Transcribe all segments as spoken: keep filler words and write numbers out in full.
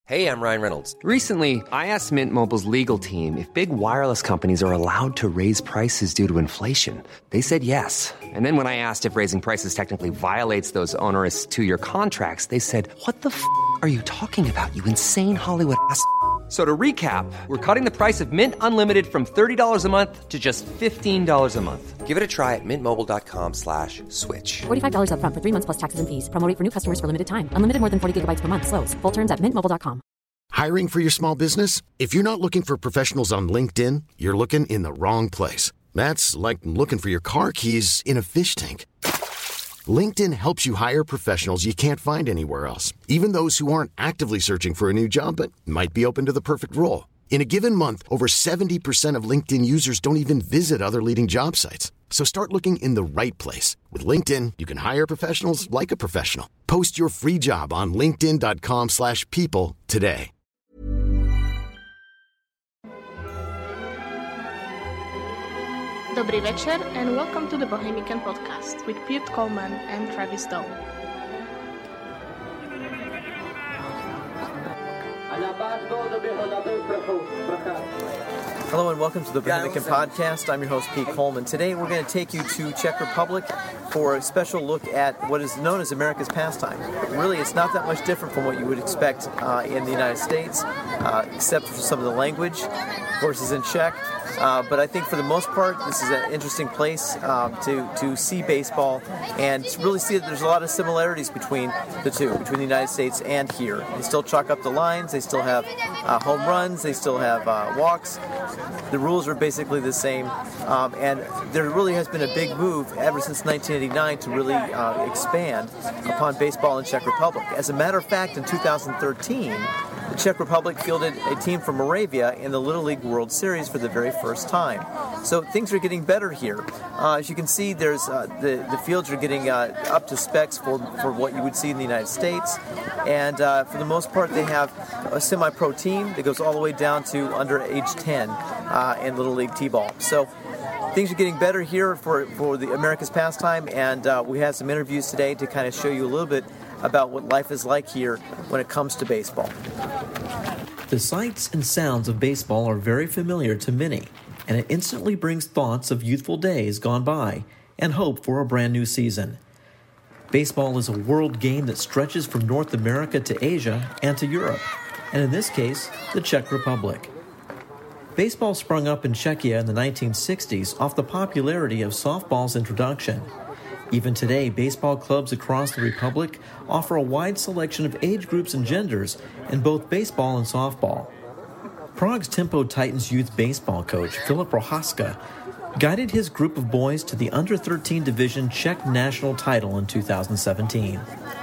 Hey, I'm Ryan Reynolds. Recently, I asked Mint Mobile's legal team if big wireless companies are allowed to raise prices due to inflation. They said yes. And then when I asked if raising prices technically violates those onerous two-year contracts, they said, what the f*** are you talking about, you insane Hollywood ass f- So to recap, we're cutting the price of Mint Unlimited from thirty dollars a month to just fifteen dollars a month. Give it a try at mintmobile.com slash switch. forty-five dollars up front for three months plus taxes and fees. Promo rate for new customers for limited time. Unlimited more than forty gigabytes per month. Slows full terms at mint mobile dot com. Hiring for your small business? If you're not looking for professionals on LinkedIn, you're looking in the wrong place. That's like looking for your car keys in a fish tank. LinkedIn helps you hire professionals you can't find anywhere else, even those who aren't actively searching for a new job but might be open to the perfect role. In a given month, over seventy percent of LinkedIn users don't even visit other leading job sites. So start looking in the right place. With LinkedIn, you can hire professionals like a professional. Post your free job on linkedin.com slash people today. Dobrý večer and welcome to the Bohemican Podcast with Pete Coleman and Travis Doe. Hello and welcome to the Bohemican Podcast. I'm your host, Pete Coleman. Today we're going to take you to Czech Republic for a special look at what is known as America's pastime. But really, it's not that much different from what you would expect uh, in the United States, uh, except for some of the language. Of course, it's in Czech. Uh, but I think for the most part, this is an interesting place um, to, to see baseball and to really see that there's a lot of similarities between the two, between the United States and here. They still chalk up the lines, they still have uh, home runs, they still have uh, walks. The rules are basically the same, um, and there really has been a big move ever since nineteen eighty-nine to really uh, expand upon baseball in Czech Republic. As a matter of fact, in two thousand thirteen, the Czech Republic fielded a team from Moravia in the Little League World Series for the very first time. So things are getting better here. Uh, as you can see, there's uh, the, the fields are getting uh, up to specs for, for what you would see in the United States. And uh, for the most part, they have a semi-pro team that goes all the way down to under age ten uh, in Little League T-ball. So things are getting better here for, for the America's pastime, and uh, we had some interviews today to kind of show you a little bit about what life is like here when it comes to baseball. The sights and sounds of baseball are very familiar to many, and it instantly brings thoughts of youthful days gone by and hope for a brand new season. Baseball is a world game that stretches from North America to Asia and to Europe, and in this case, the Czech Republic. Baseball sprung up in Czechia in the nineteen sixties off the popularity of softball's introduction. Even today, baseball clubs across the Republic offer a wide selection of age groups and genders in both baseball and softball. Prague's Tempo Titans youth baseball coach, Filip Prohaska, guided his group of boys to the under thirteen division Czech national title in two thousand seventeen.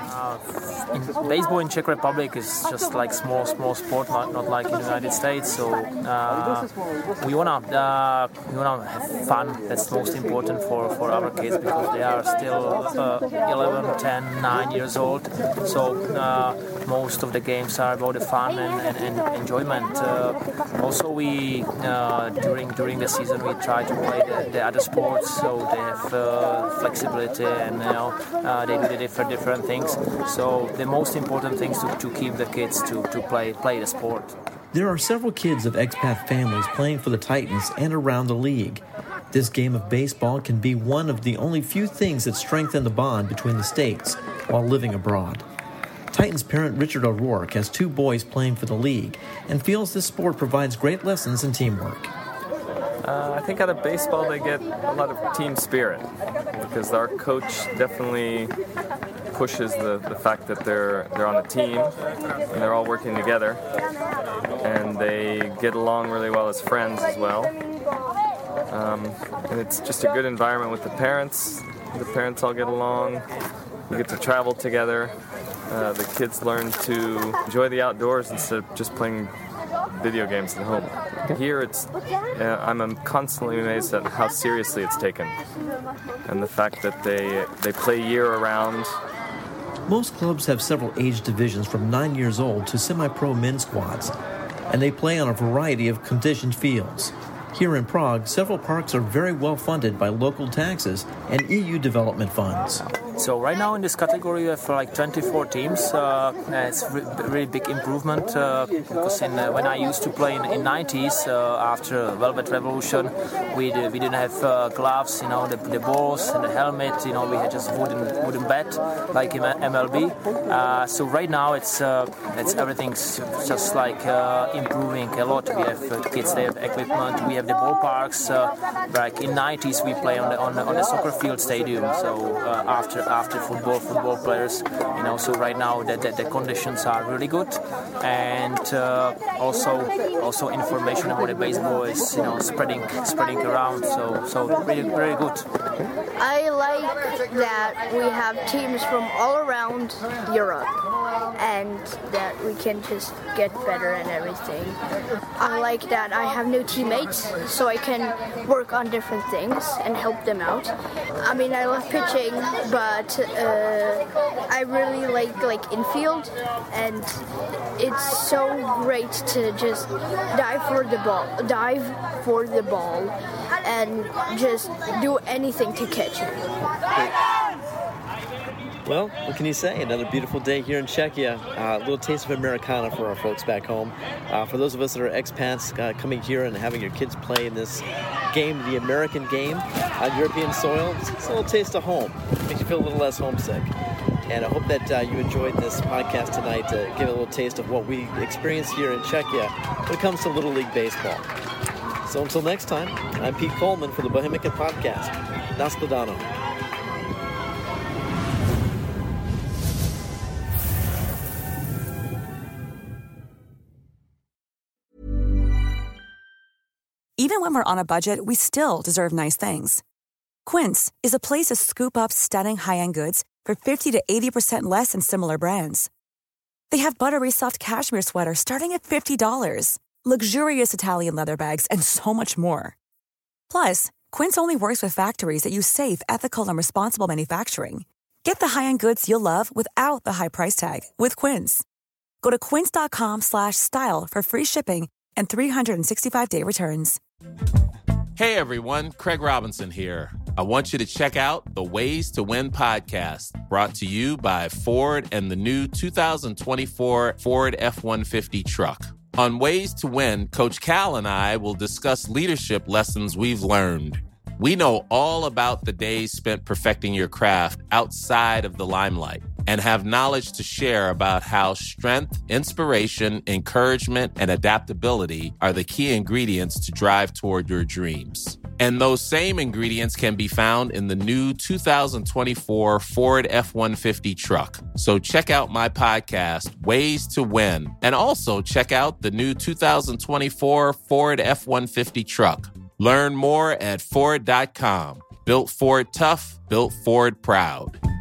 In baseball in Czech Republic is just like small, small sport, not, not like in the United States. So uh, we wanna uh, we wanna have fun. That's most important for, for our kids because they are still uh, eleven, ten, nine years old. So uh, most of the games are about the fun and, and, and enjoyment. Uh, also, we uh, during during the season we try to play the, the other sports, so they have uh, flexibility and you know uh, they do the different different things. So the most important thing is to, to keep the kids to, to play play the sport. There are several kids of expat families playing for the Titans and around the league. This game of baseball can be one of the only few things that strengthen the bond between the states while living abroad. Titans parent Richard O'Rourke has two boys playing for the league and feels this sport provides great lessons in teamwork. Uh, I think out of baseball they get a lot of team spirit because our coach definitely pushes the, the fact that they're they're on a team and they're all working together and they get along really well as friends as well. Um, and it's just a good environment with the parents. The parents all get along. You get to travel together. Uh, the kids learn to enjoy the outdoors instead of just playing video games at home. Here, it's uh, I'm constantly amazed at how seriously it's taken, and the fact that they they play year-round. Most clubs have several age divisions from nine years old to semi-pro men's squads, and they play on a variety of conditioned fields. Here in Prague, several parks are very well funded by local taxes and E U development funds. So right now in this category we have like twenty-four teams. Uh, it's a re- really big improvement uh, because in, uh, when I used to play in the nineties, uh, after Velvet Revolution, we did, we didn't have uh, gloves, you know, the, the balls and the helmet. You know, we had just wooden wooden bat like in M L B. Uh, so right now it's uh, it's everything's just like uh, improving a lot. We have uh, kids, they have equipment. We have the ballparks. Uh, like in nineties we play on the on the, on the soccer field stadium. So uh, after after football football players, you know. So right now the, the, the conditions are really good, and uh, also also information about the baseball is, you know, spreading spreading around. So so really really good. I like that we have teams from all around Europe, and that we can just get better and everything. I like that I have new teammates, so I can work on different things and help them out. I mean, I love pitching, but uh, I really like like infield, and it's so great to just dive for the ball, dive for the ball, and just do anything to catch it. Well, what can you say? Another beautiful day here in Czechia. Uh, a little taste of Americana for our folks back home. Uh, for those of us that are expats uh, coming here and having your kids play in this game, the American game, on European soil, it's a little taste of home. Makes you feel a little less homesick. And I hope that uh, you enjoyed this podcast tonight to give a little taste of what we experience here in Czechia when it comes to Little League Baseball. So until next time, I'm Pete Coleman for the Bohemican Podcast. Nasledano. Even when we're on a budget, we still deserve nice things. Quince is a place to scoop up stunning high-end goods for fifty to eighty percent less than similar brands. They have buttery soft cashmere sweaters starting at fifty dollars, luxurious Italian leather bags, and so much more. Plus, Quince only works with factories that use safe, ethical, and responsible manufacturing. Get the high-end goods you'll love without the high price tag with Quince. Go to quince.com slash style for free shipping and three sixty-five day returns. Hey everyone, Craig Robinson here. I want you to check out the Ways to Win podcast, brought to you by Ford and the new two thousand twenty-four Ford F one fifty truck. On Ways to Win, Coach Cal and I will discuss leadership lessons we've learned. We know all about the days spent perfecting your craft outside of the limelight and have knowledge to share about how strength, inspiration, encouragement, and adaptability are the key ingredients to drive toward your dreams. And those same ingredients can be found in the new two thousand twenty-four Ford F one fifty truck. So check out my podcast, Ways to Win, and also check out the new two thousand twenty-four Ford F one fifty truck. Learn more at Ford dot com. Built Ford tough, built Ford proud.